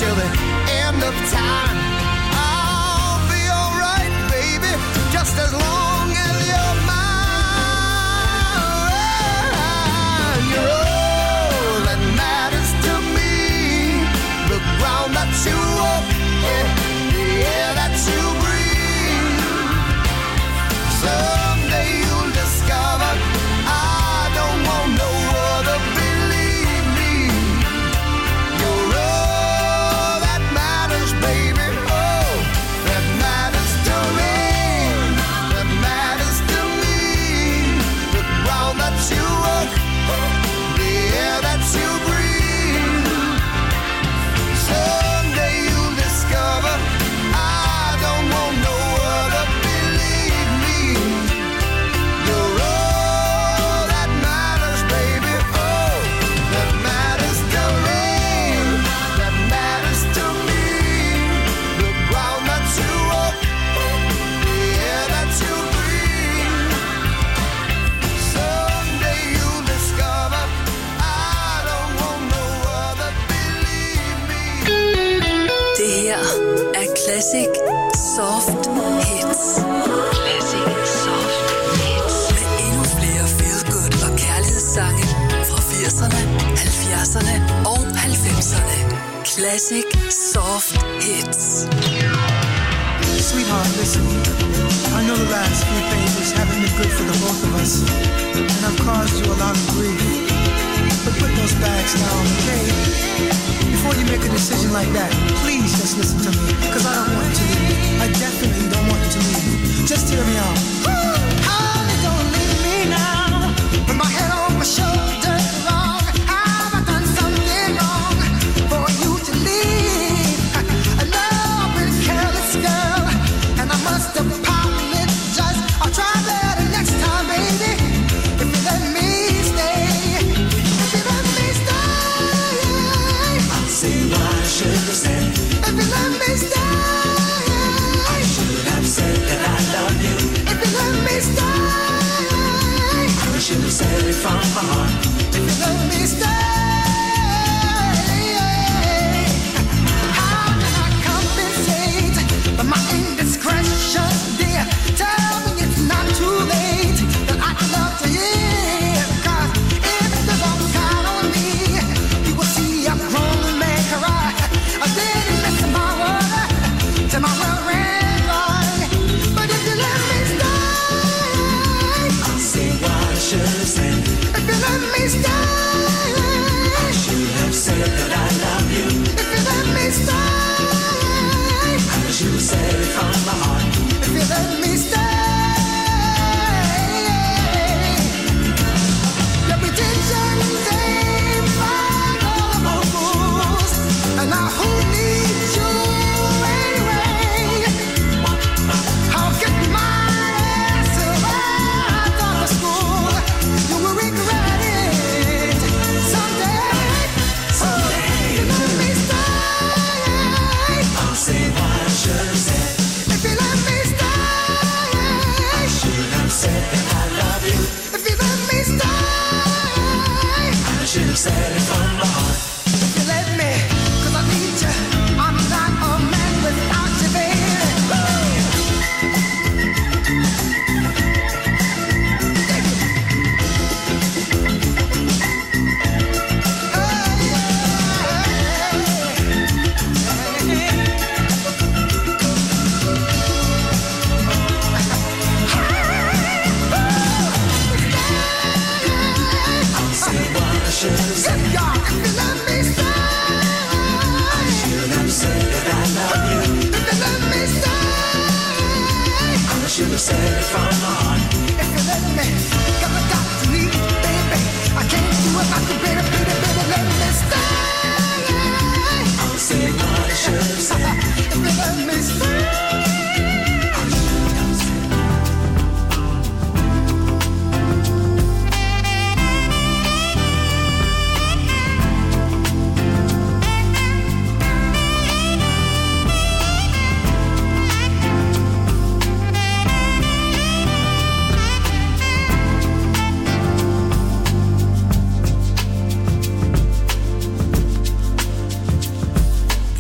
till the end of time. I'll be alright, baby, just as long as you're mine. You're all that matters to me. The ground that you walk, the air that you breathe. Someday you'll discover I don't want no other, believe me. You're all that matters, baby. Oh, that matters to me. That matters to me. The ground that you walk, the air that you breathe. Someday you'll discover I don't want no other, believe me. You're all that matters, baby. Oh, that matters to me. That matters to me. The ground that you walk, the air that you breathe. Someday you'll discover I don't want no other, believe me. Det her er Classic Soft Hits. Classic Soft Hits. Med endnu flere feel-good og kærlighedssange fra 80'erne, 70'erne og 90'erne. Classic Soft Hits. Sweetheart, listen. I know the last few pages haven't been good for the both of us, and I've caused you a lot of grief. But put those bags down, okay? Before you make a decision like that, please just listen to me, because I don't want you to leave me. I definitely don't want you to leave me. Just hear me out. Honey, don't leave me now. With my head on my shoulder, wrong. Have I done something wrong for you to leave? I know I've been a careless girl, and I must apologize. I'll try better next time, baby. If you let me stay, if you let me stay, I'll see what I should have said. If you let me stay, I should have said that I love you. If you let me stay, I should have said it from my heart. If you let me stay, how can I compensate for my indiscretion, dear? Tell me it's not too late, that I'd love to hear. 'Cause if you don't count on me, you will see I'm grown and make her right. I didn't miss my word till my world ran dry. But if you let me stay, I'll see what I should have said. If you let me stay,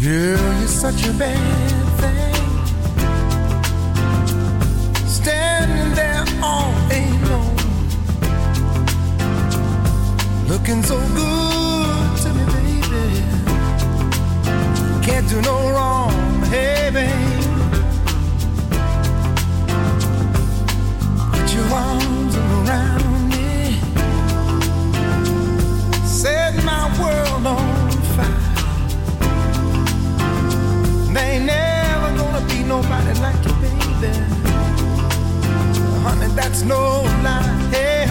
Girl, you're such a bad thing, standing there all alone, looking so good to me, baby. Can't do no wrong, hey, babe. Put your arms around me, set my world on fire. There ain't never gonna be nobody like you, baby. Honey, that's no lie. Hey,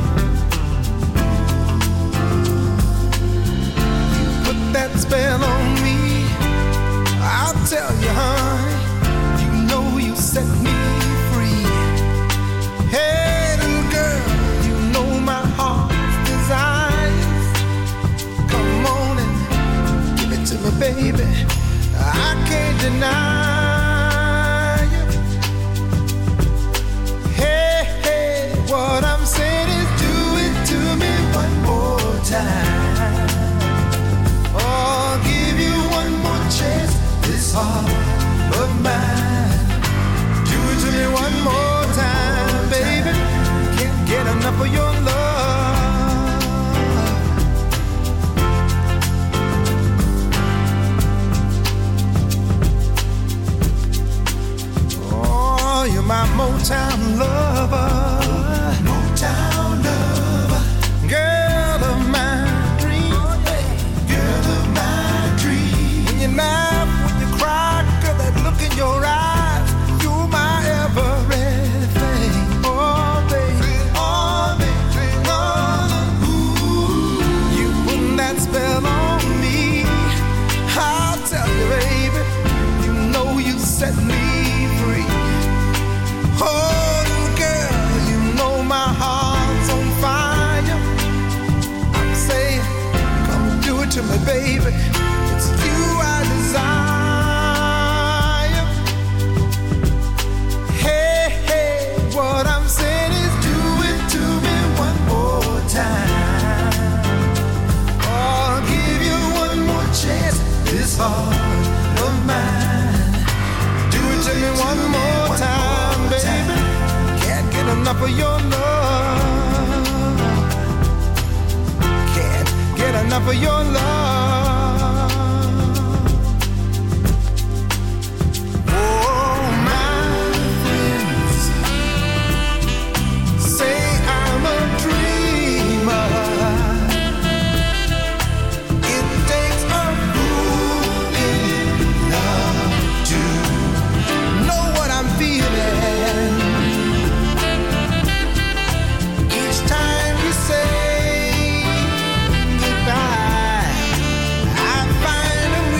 you put that spell on me, I'll tell you, honey. You know you set me free. Hey, little girl, you know my heart's desires. Come on and give it to me, baby. I can't deny you. Hey, hey, what I'm saying is do it to me one more time. Oh, I'll give you one more chance, this heart of mine. Do it to me one more time, baby. Can't get enough of your love. You're my Motown lover, Motown lover, girl of my dreams, girl of my dreams. When you laugh, when you cry, girl, that look in your eyes, you're my everything. Oh, baby, oh, baby, oh, ooh. You put that spell on me, I'll tell you, baby, you know you set me free. Oh, little girl, you know my heart's on fire. I'm saying, come do it to me, baby. It's you I desire. Hey, hey, what I'm saying is do it to me one more time. Oh, I'll give you one more chance, this heart of mine. Do it to me one more time, baby. Can't get enough of your love. Can't get enough of your love. Oh, my friends say I'm a dreamer. It takes a fool in love to know what I'm feeling. Each time you say goodbye, I find a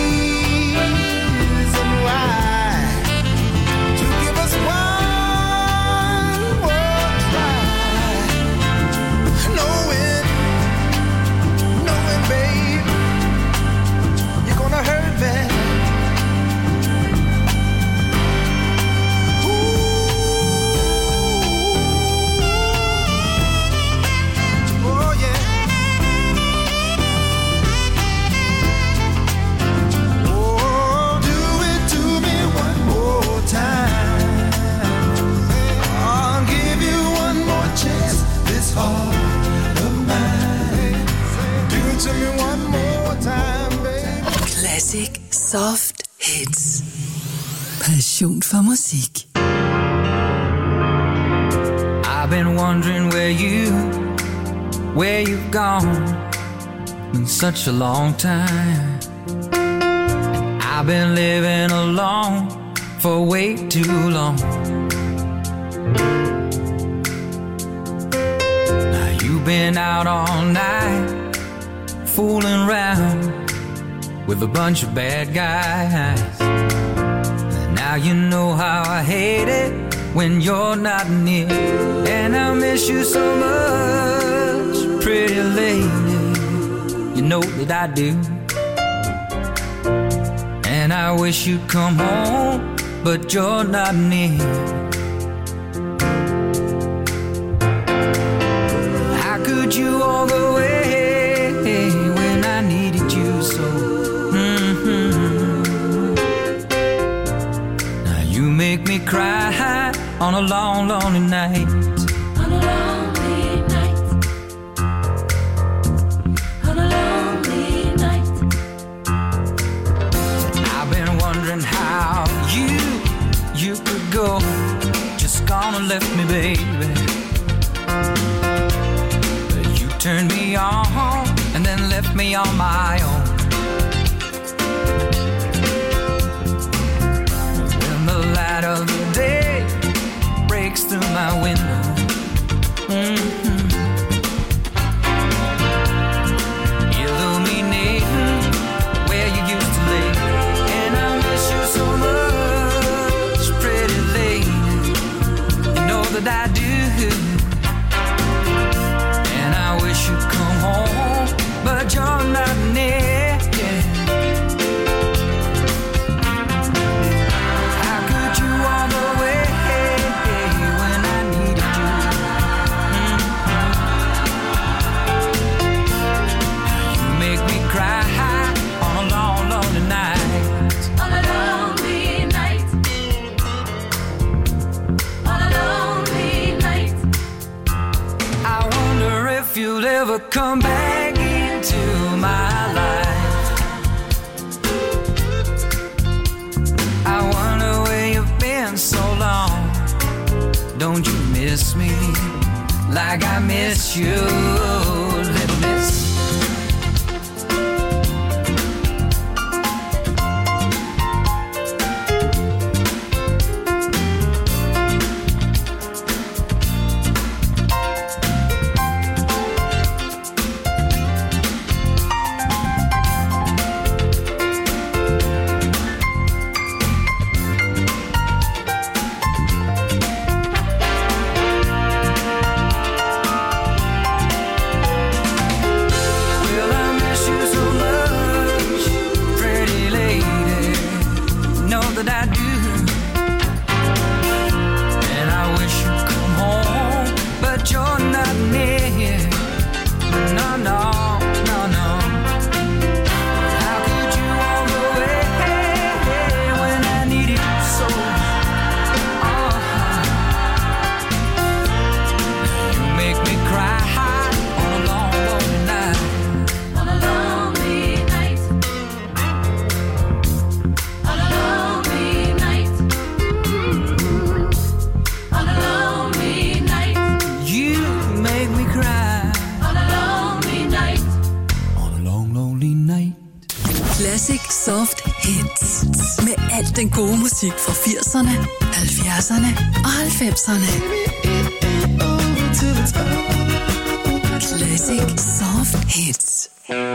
reason why to give us one more try. Knowing, babe, you're gonna hurt me. Oh yeah. Oh, do it to me one more time. I'll give you one more chance, this heart of mine. Do it to me one more time, baby. Classic Soft Hits. Passion for musik. I've been wondering where you've gone. Been such a long time. I've been living alone for way too long. Now you've been out all night, fooling around with a bunch of bad guys. And now you know how I hate it when you're not near. And I miss you so much, pretty lady. You know that I do. And I wish you'd come home, but you're not near. How could you walk away when I needed you so? Mm-hmm. night. On a lonely night. On a lonely night. I've been wondering how you could go, just gone and left me, baby. But you turned me on and then left me on my own. When the light of the day breaks through my window, illuminating where you used to lay, and I miss you so much, pretty lady. You know that I do, and I wish you'd come home, but you're not near. How could you walk away when I needed you? You make me cry on a long, lonely night. On a lonely night. On a lonely night. I wonder if you'll ever come back into my life. I wonder where you've been so long. Don't you miss me like I miss you, little miss? Well, I miss you so much, pretty lady. Know that I do, and I wish you'd come home, but you're not near. No, no, no, no. How could you walk away when I needed you so? You make me cry on a long, lonely night. On a lonely night. On a lonely night. On a lonely night. You make me cry On a lonely night. on a long, lonely night. Classic Soft Hits. Med alt den gode musik fra 80'erne, 70'erne og 90'erne. Classic Soft Hits.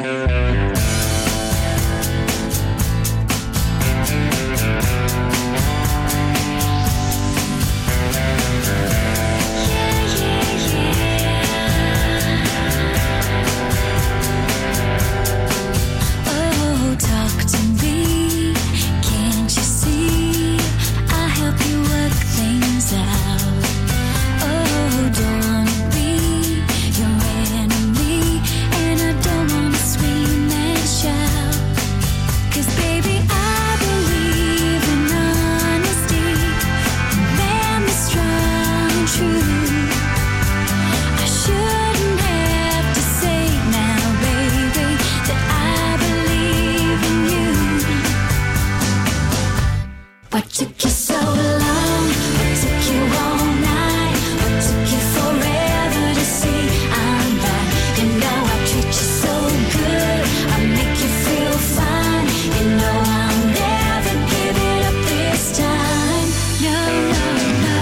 Oh, talk to me. Can't you see? I'll help you work things out. Oh, don't wanna be your enemy, and I don't wanna scream and shout. 'Cause baby, I believe in honesty, and man is strong and true. I shouldn't have to say now, baby, that I believe in you. What took you so long? What took you all night? What took you forever to see I'm back? You know I treat you so good, I make you feel fine. You know I'll never give it up this time. No, no, no.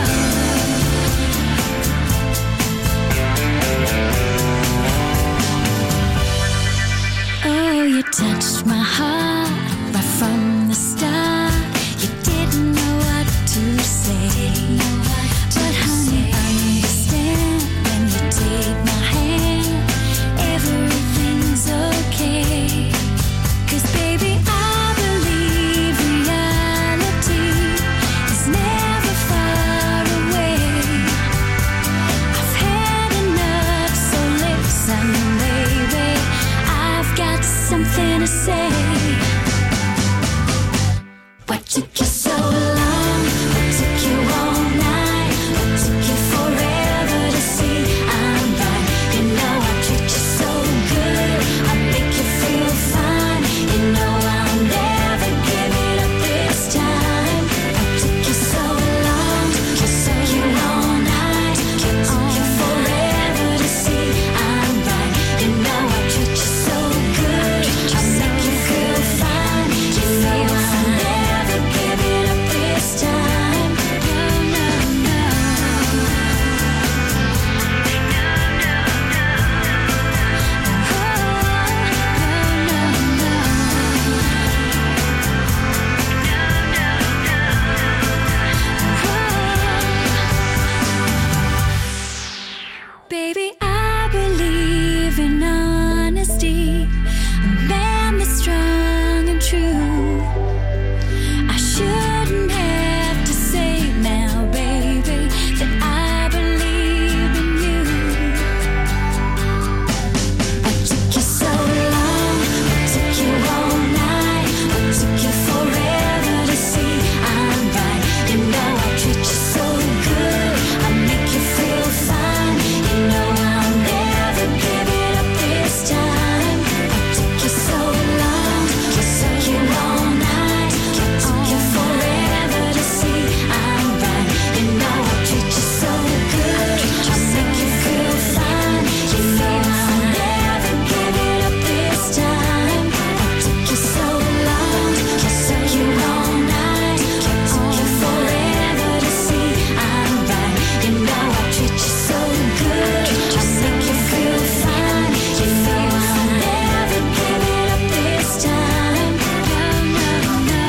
Oh, you touched my heart right from the start. You didn't know what to say, but honey, understand when you take my hand, everything's okay. 'Cause baby, I believe reality is never far away. I've had enough, so listen, baby, I've got something to say. What took you so long? What took you all night? What took you forever? Baby, I believe in honesty, a man that's strong and true. I shouldn't have to say now, baby, that I believe in you. What took you so long? What took you all night? What took you forever to see I'm right? You know I treat you so good, I make you feel fine. You know I'll never give it up this time. What took you so long? What took you all night? What took you forever to see I'm right? You know I treat you so good, I make you feel fine. You know I'll never give it up this time. What took you so long? What took you all night? What took you forever to see I'm right? You know I treat you so good, I make you feel fine. You know I'll never give it up this time. No, no, no.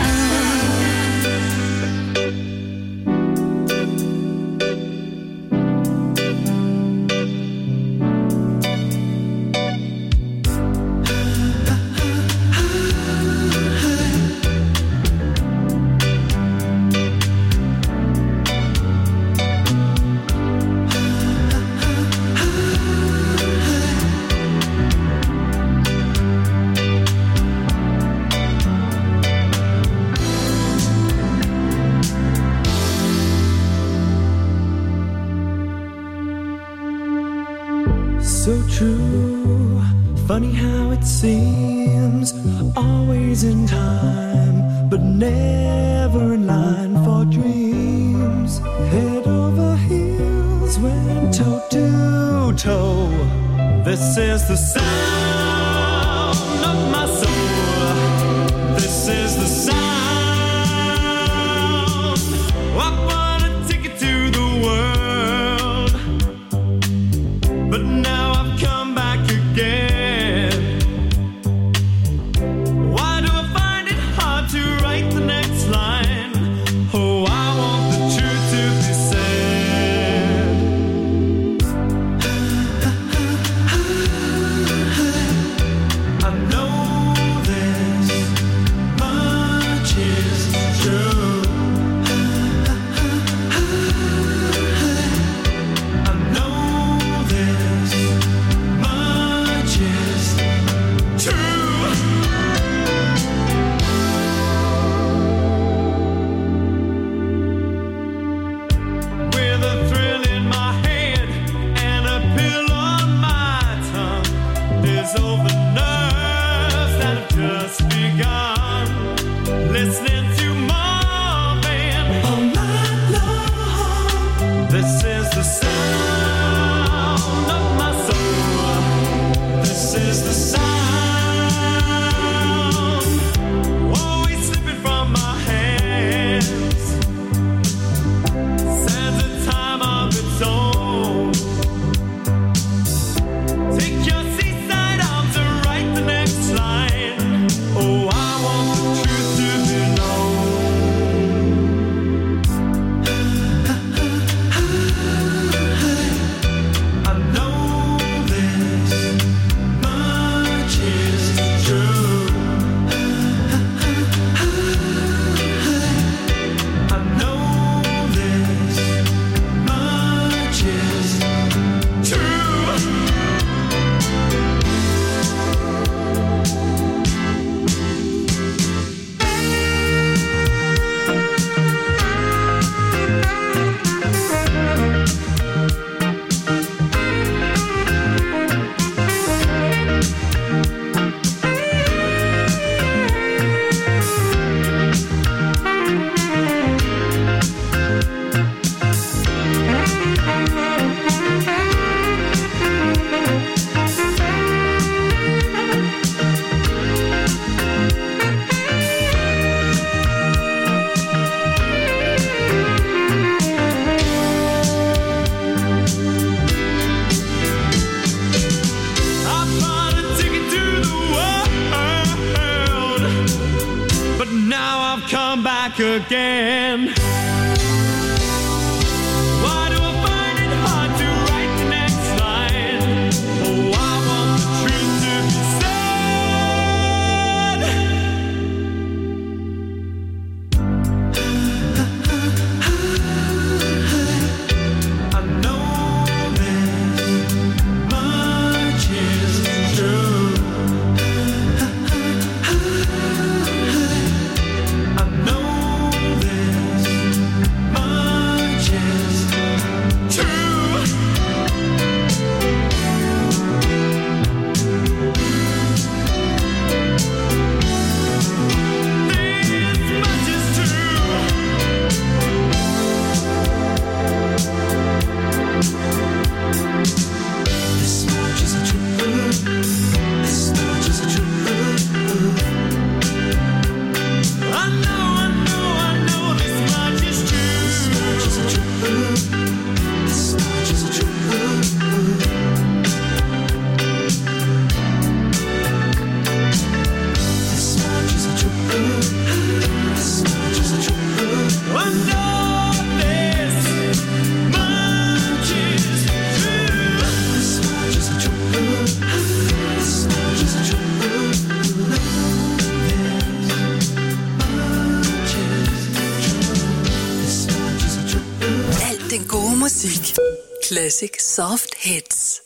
So true, funny how it seems, always in time, but never in line for dreams. Head over heels, went toe to toe. This is the sound of my soul. This is the sound. I wanna take it to the world, but now I've come back again. Why do I find it hard to write the next line? Oh, I want the truth to be said. I know this much is true. I know this much is true. With a thrill in my head and a pill on my tongue, there's all the nerves that have just begun. Listening to Marvin all night long. This is the sound of my soul. This is the sound, always slipping from my hands. Sands a time of its own. Take your seaside arms and write the next line. Oh, I want the truth to be known. I know this much is true. I know this much is true. I bought a ticket to the world, but now I've come back again. Why do I find it hard to write the next line? Classic Soft Hits.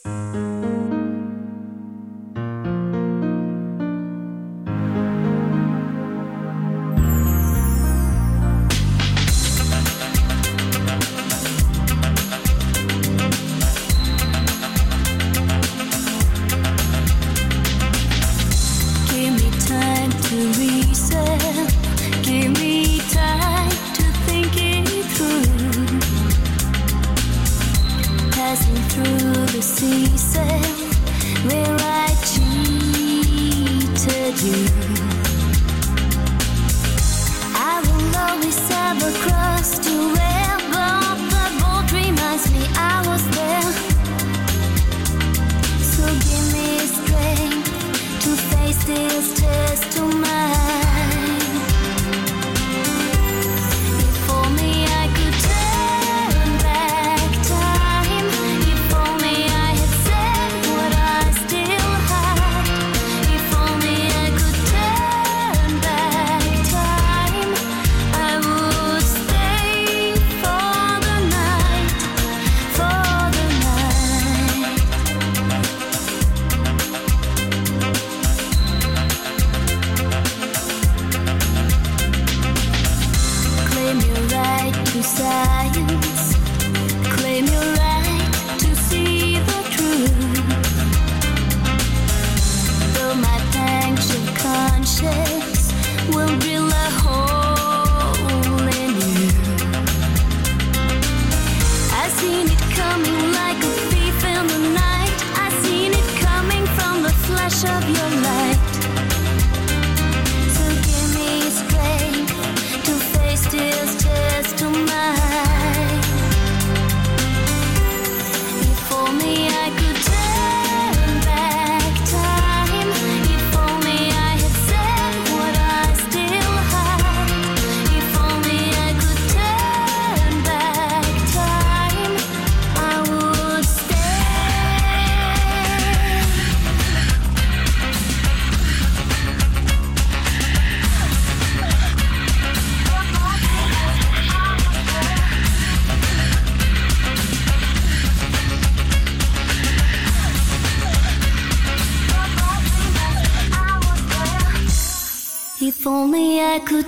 If only I could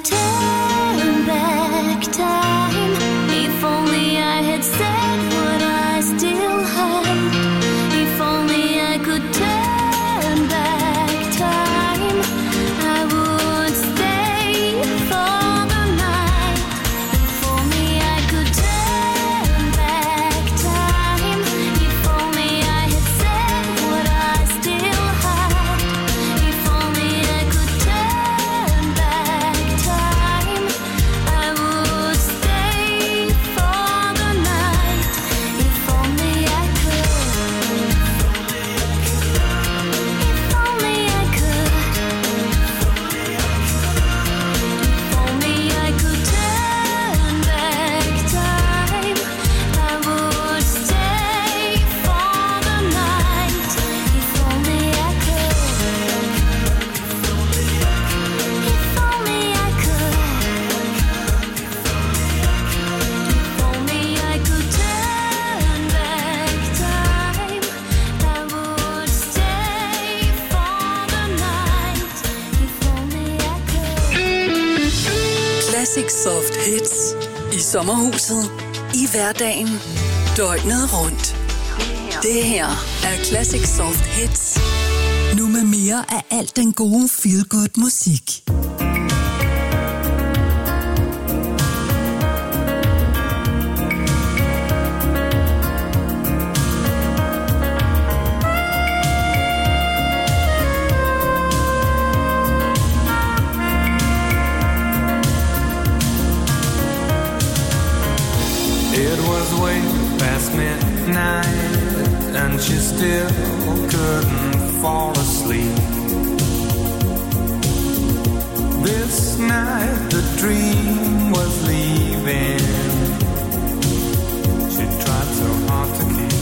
turn back time. If only I had said what I still had. If only I could turn back time, I would stay for the night. If only I could turn back time. If only I had said what I still had. If only I could turn back time, I would stay for the night. If only I could. If only I could. If only I could turn back time, I would stay for the night. If only I could. If only I could. If only I could turn back time, I would stay for the night. If only I could. Classic Soft Hits i sommerhuset, i hverdagen, døgnet rundt. Det her er Classic Soft Hits. Nu med mere af alt den gode feel-good musik. It was way past midnight, and she still couldn't fall asleep. This night the dream was leaving. She tried so hard to keep.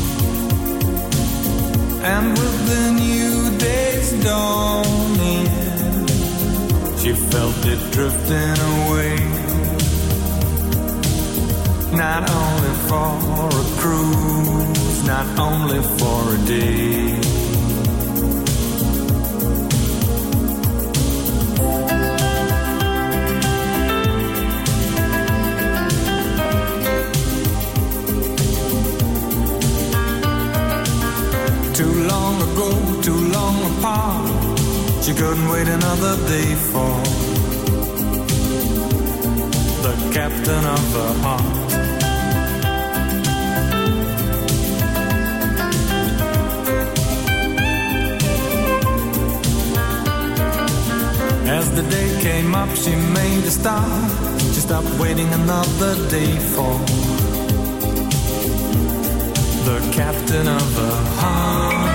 And with the new day's dawning, she felt it drifting away. Not only for a cruise, not only for a day. Too long ago, too long apart, she couldn't wait another day for the captain of her heart. As the day came up, she made a start. She stopped waiting another day for the captain of her heart.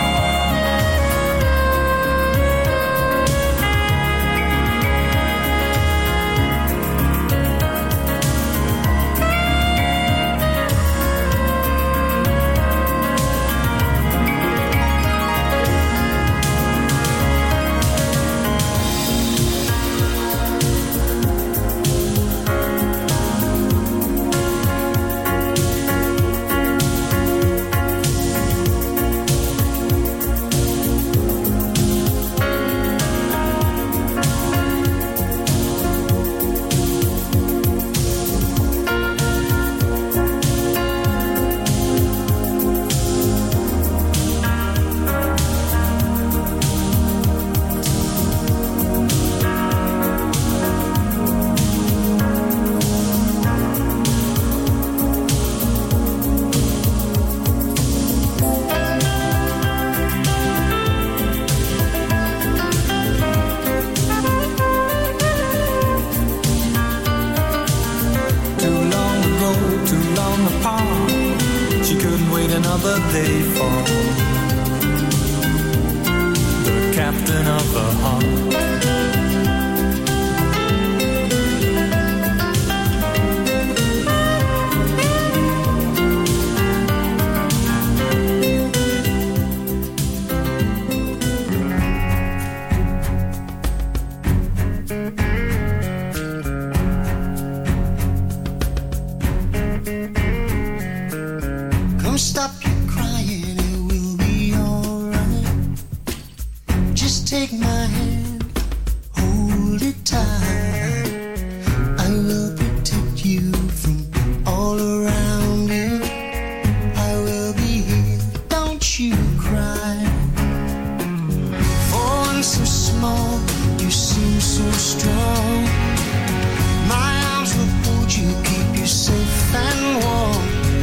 Another day for the captain of the heart. Stop your crying, it will be alright. Just take my hand, hold it tight. I will protect you from all around you. I will be here, don't you cry. For one so small, you seem so strong. My arms will hold you, keep you safe and warm.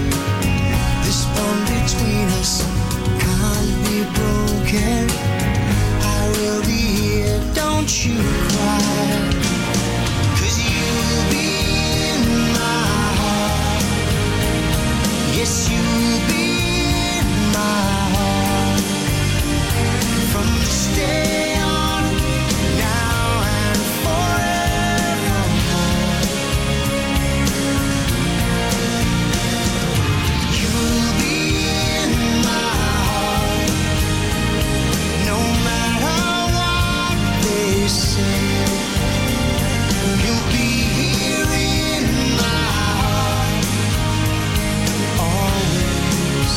Between us can't be broken. I will be here, don't you cry. 'Cause you'll be in my heart. Yes, you'll be in my heart. From this day on, now and forevermore. You'll be you'll be here in my heart, always.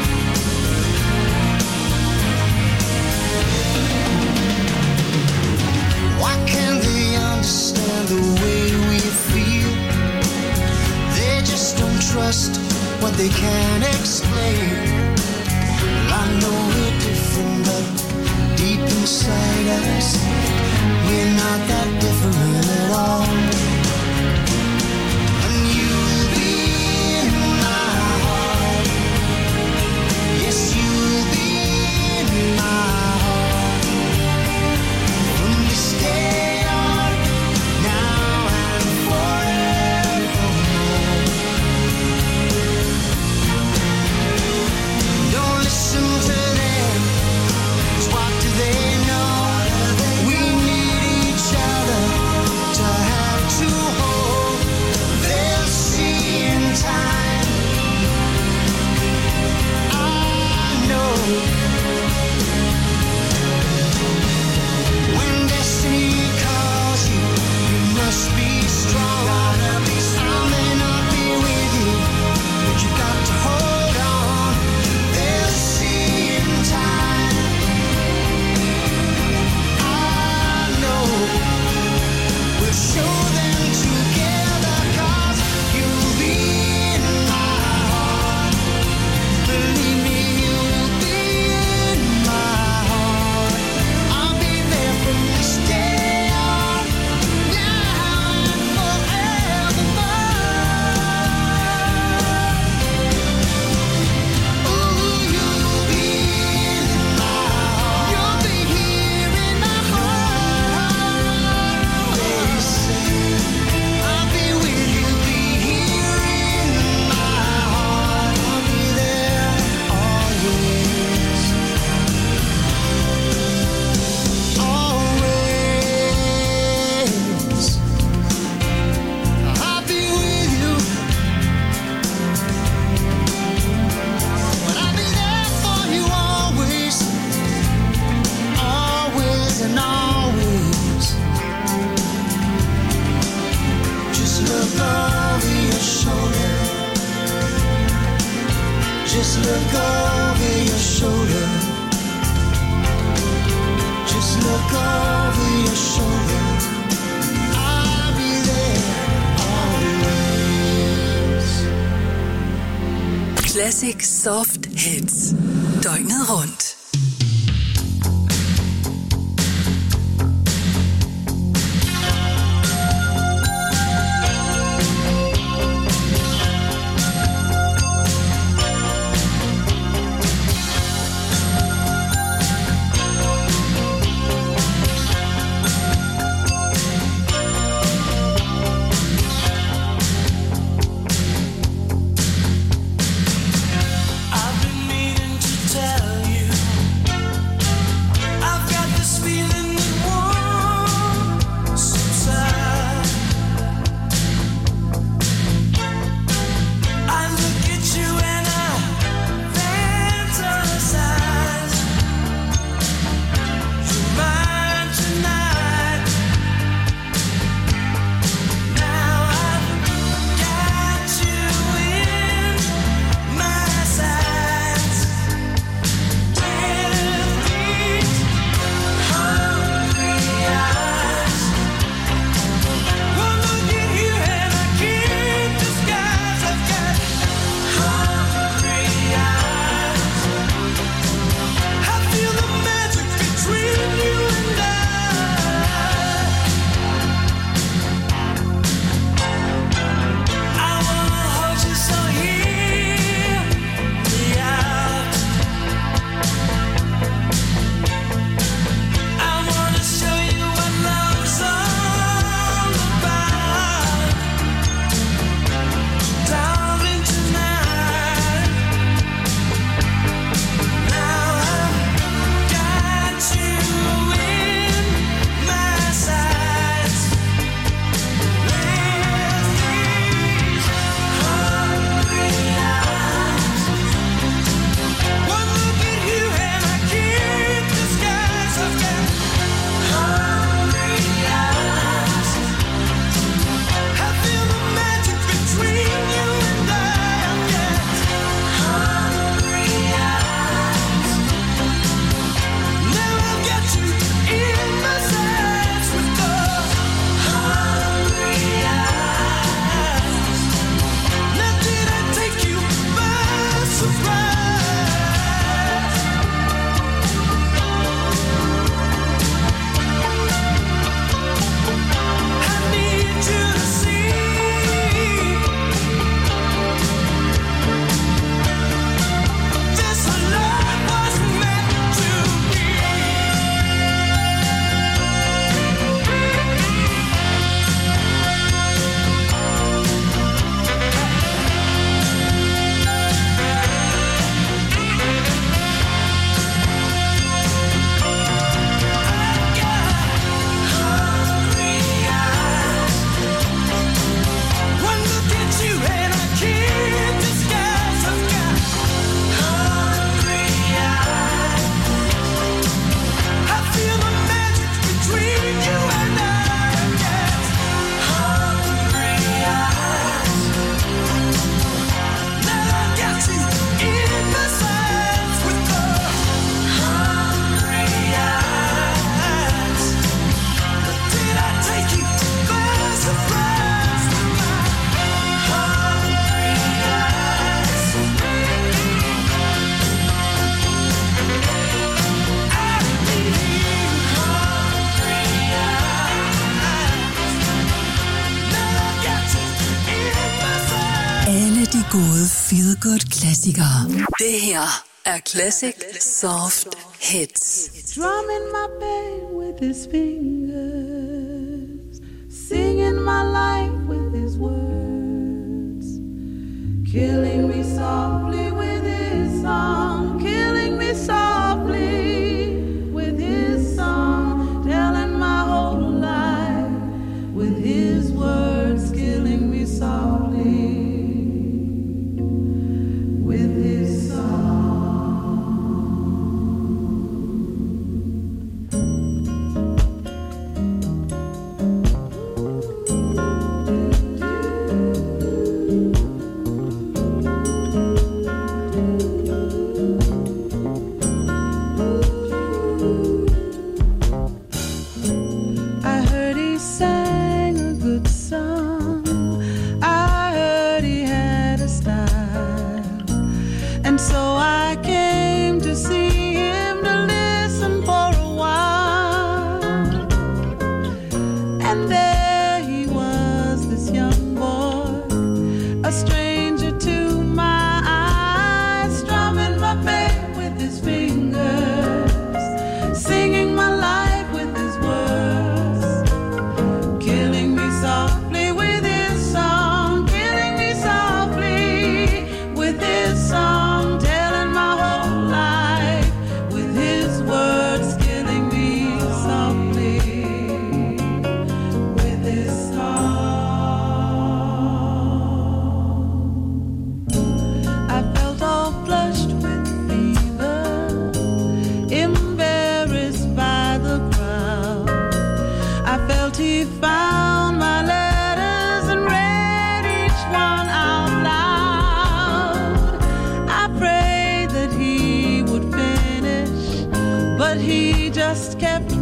Why can't they understand the way we feel? They just don't trust what they can't explain. I know we're different, but deep inside us, we're not that different at all. And you'll be in my heart. Yes, you'll be in my heart. From this day on, now and forevermore. Classic Soft Hits. Døgnet rundt. De gode feel-good-klassikere. Det her er Classic Soft Hits. Drumming my pain with his fingers, singing my life with his words, killing me softly with his song, killing me softly with his song, telling my whole life with his words, killing me softly.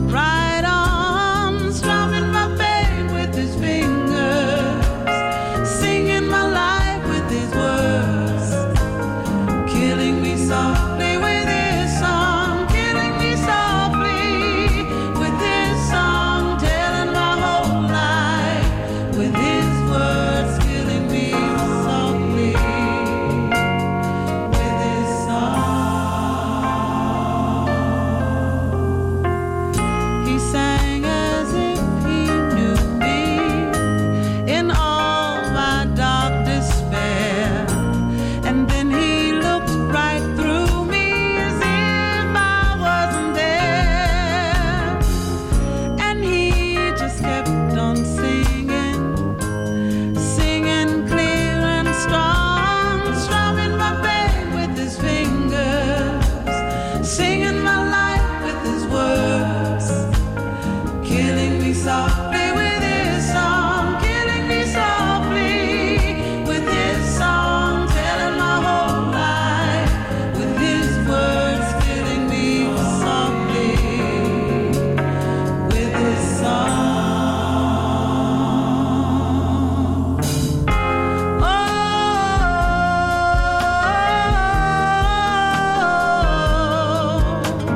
right arm, strumming my pain with his fingers, singing my life with his words, killing me softly with his song, killing me softly with his song, telling my whole life with his words, killing me softly with his song. He sang as if he knew me in all my dark despair, and then he looked right through me as if I wasn't there, and he just kept on singing, singing clear and strong, strumming my pain with his fingers, singing my life with his words, killing me softly with his song, killing me softly with his song, telling my whole life with his words, killing me softly with his song. Oh,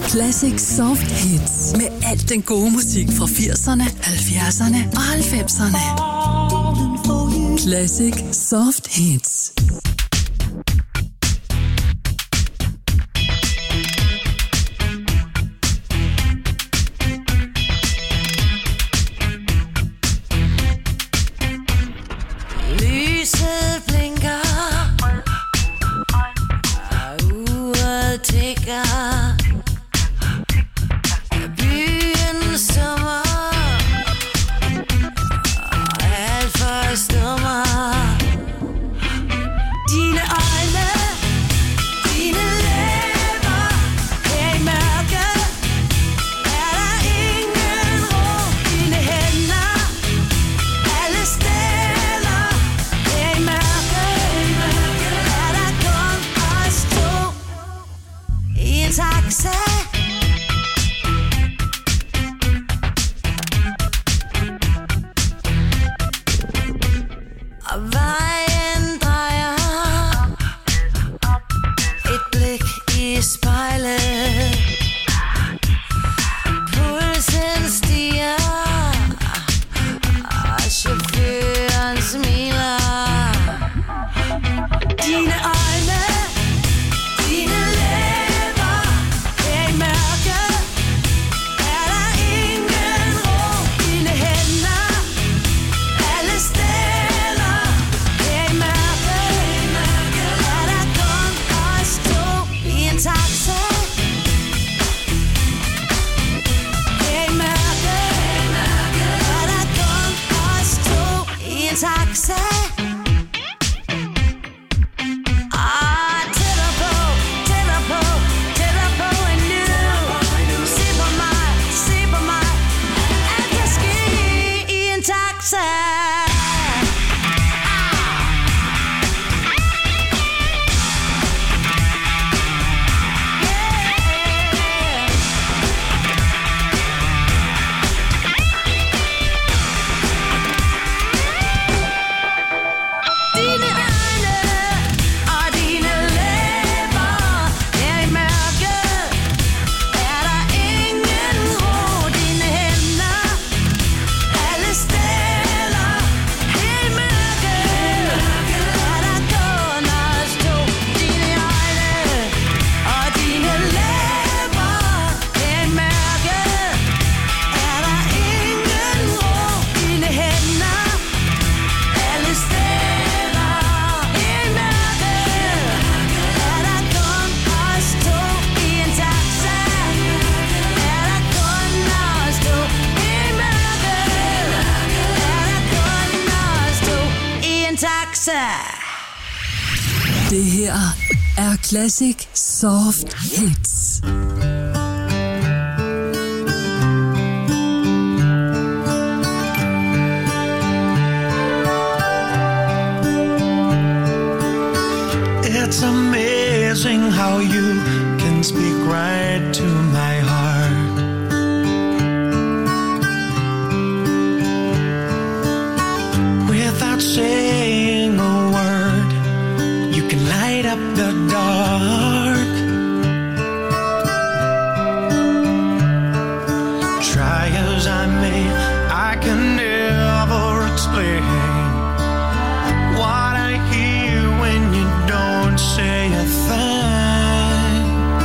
Classic Soft Hits med alt den gode musik fra 80'erne, 70'erne og 90'erne. Classic Soft Hits. Lyset blinker, uret tikker, byen summer, alt forstummer. Dine øjne, dine læber, her i mørket, er der ingen ro. Dine hænder, alle steder, her i mørket, er der kun os to i en taxa. Og vejen drejer, et blik i spejlet, pulsen stiger, og chaufføren smiler. Dine øjne, dine læber, her i mørket, er der ingen ro. Dine hænder, alle steder, her i mørket, er der kun os to i en taxa. Her i mørket, er der kun os to i en taxa. Ah, tættere på, tættere på, tættere på endnu. Se på mig, alt kan ske i en taxa. Dine øjne og dine læber, her i mørket, er der ingen ro. Dine hænder, alle steder, her i mørket, er der kun os to. Dine øjne og dine læber, her i mørket, er der ingen ro. Dine hænder, alle steder, her i mørket, er der kun os to i en taxa. Er der kun os to i mørket, er der kun os to i en taxa. Det her er Classic Soft Hits. It's amazing how you can speak right to my heart. Without saying a word, you can light up the dark. Try as I may, I can never explain what I hear when you don't say a thing.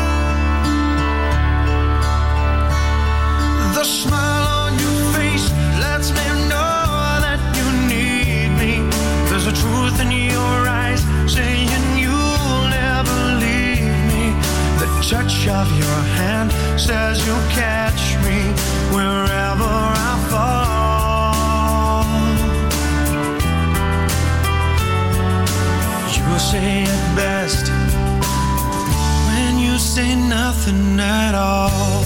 The smile on your face lets me know that you need me. There's a truth in your eyes saying you'll never leave me. The touch of your hand says you'll catch me wherever I fall. You say it best when you say nothing at all.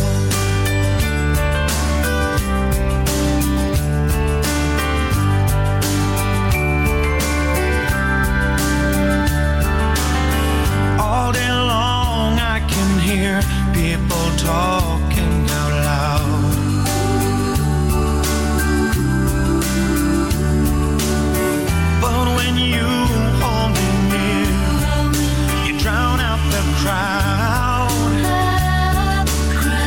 All day long I can hear people talking out loud. But when you hold me near, you drown out the crowd.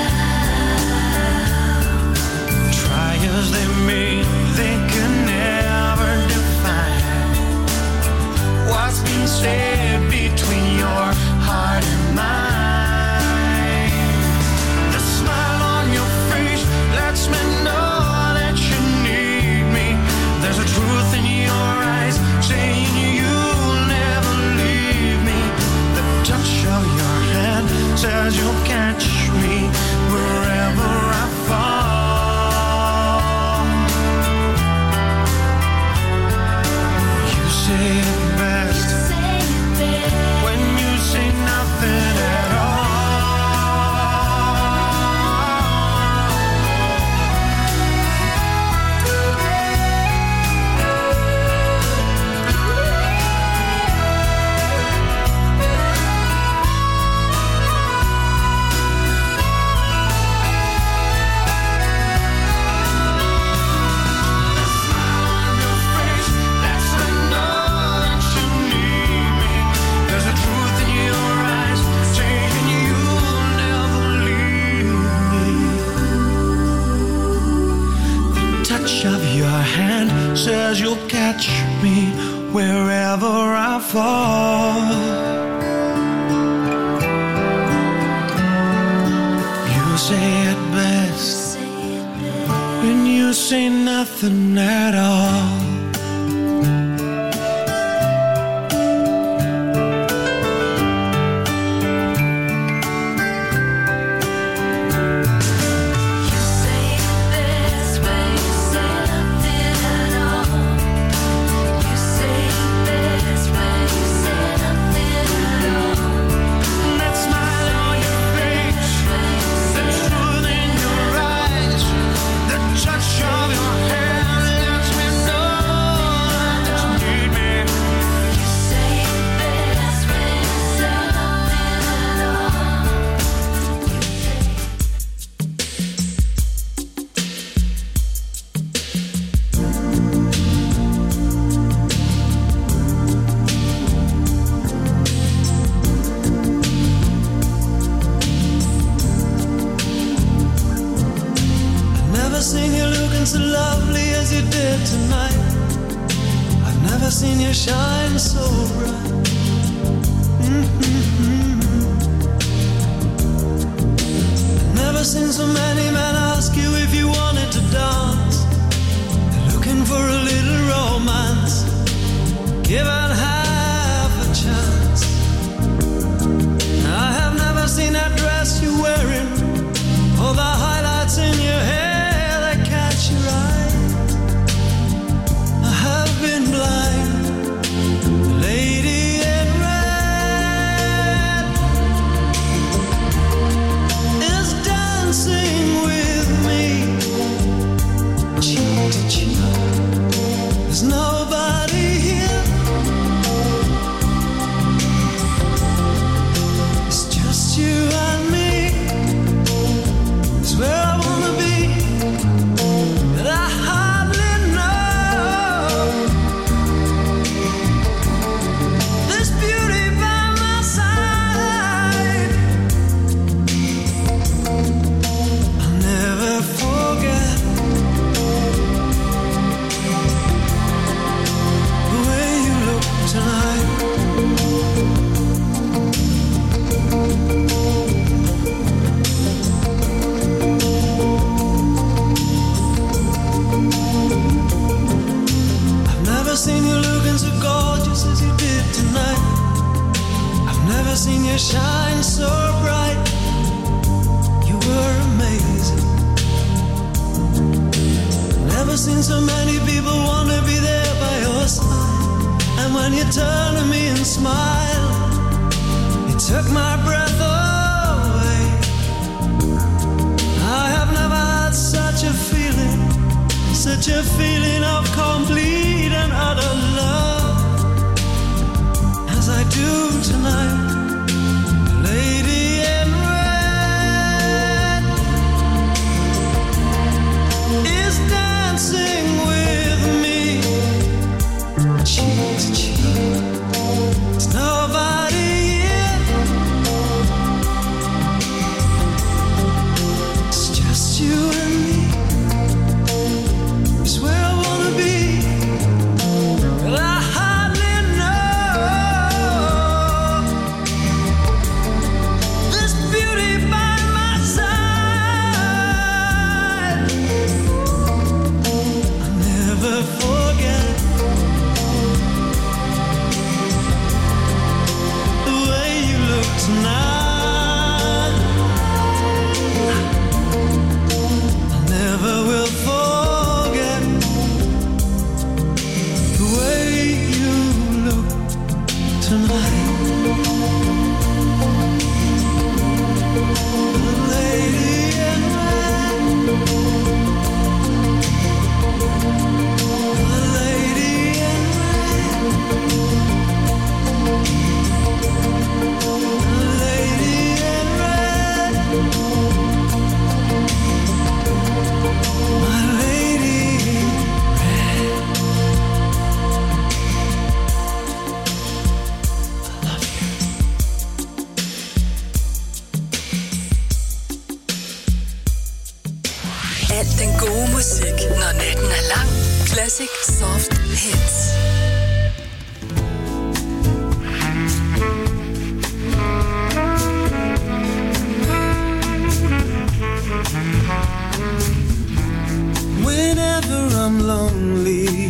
my hand says you'll catch me wherever I fall. You say it best when you say nothing at all. Shine so bright. I've never seen so many men ask you if you wanted to dance. They're looking for a little romance, given half a chance. I have never seen that dress you're wearing, or the highlights in your hair that catch your eye. I have been blind. Lady in red is dancing with me, cheek to cheek. There's nobody here. It's just you and me. It's where I wanna be, but I hardly know. This beauty by my side, I'll never forget the way you look tonight. I've never seen you looking so gorgeous as you did tonight. I've never seen you shine so bright. You were amazing. Never seen so many people want to be there by your side. And when you turn to me and smile, it took my breath away. I have never had such a feeling of complete and utter love as I do tonight. Lady in red is dancing with me, cheek to cheek. There's nobody here. It's just you and me. It's where I wanna be. Classic Soft Hits. Whenever I'm lonely,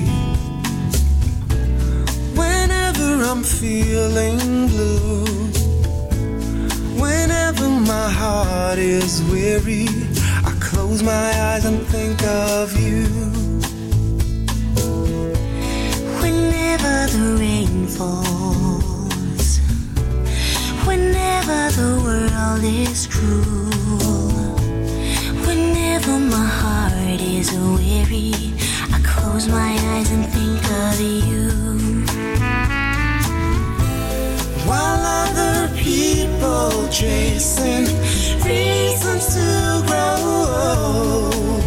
whenever I'm feeling blue, whenever my heart is weary, I close my eyes and think of you. Whenever the rain falls, whenever the world is cruel, whenever my heart is weary, I close my eyes and think of you. While other people chasing reasons to grow,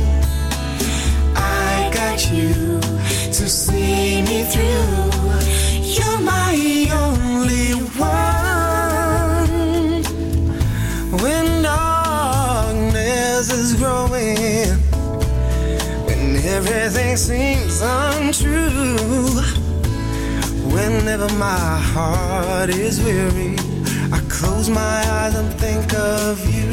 I got you to see me through. You're my only one. When darkness is growing, when everything seems untrue, whenever my heart is weary, I close my eyes and think of you.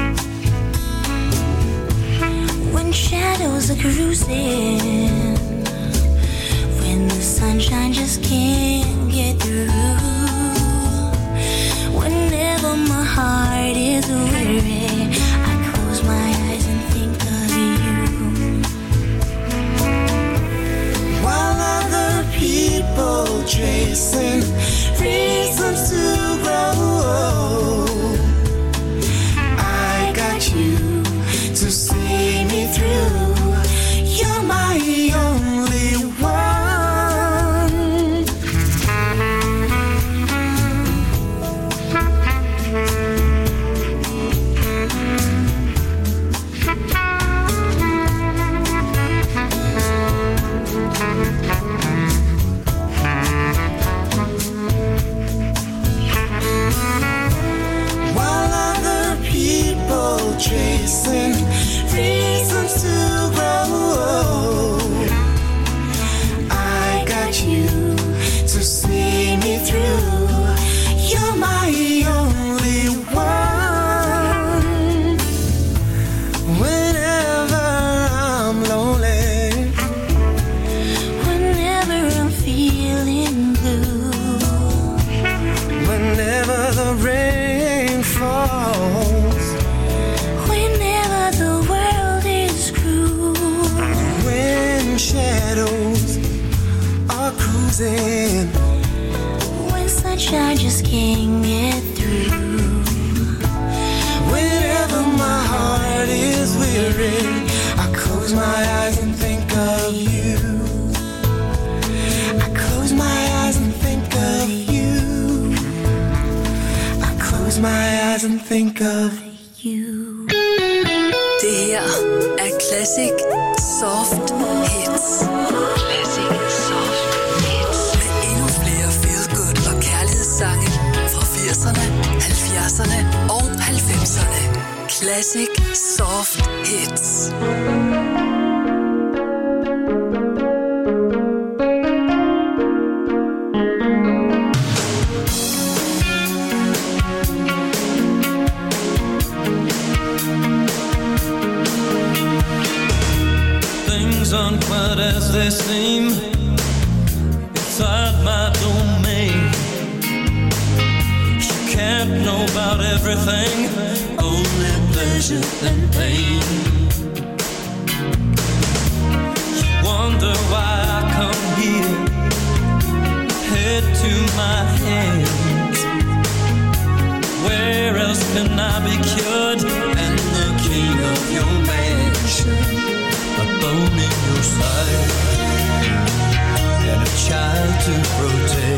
When shadows are cruising, when the sunshine just can't get through, whenever my heart is weary, I close my eyes and think of you. While other people chasing reasons to grow, I got you to see me through. You're my only one. While other people chasing reasons to grow, I got you to see me through. You're my only one. Whenever I'm lonely, Whenever I'm feeling blue, whenever the rain falls, whenever the world is cruel, when shadows are cruising, when sunshine just can't get through, whenever my heart is weary, I close my eyes and think of you. I close my eyes and think of you. I close my eyes and think of you. Det her er Classic Soft Hits. Classic Soft Hits. Med endnu flere feel-good og kærlighedssange fra 80'erne, 70'erne og 90'erne. Classic Soft Hits. Things aren't quite as they seem inside my domain. You can't know about everything, only pleasure and pain. You wonder why I come here, head to my hands. Where else can I be cured and the king of your mansion? A bone in your side and a child to protect.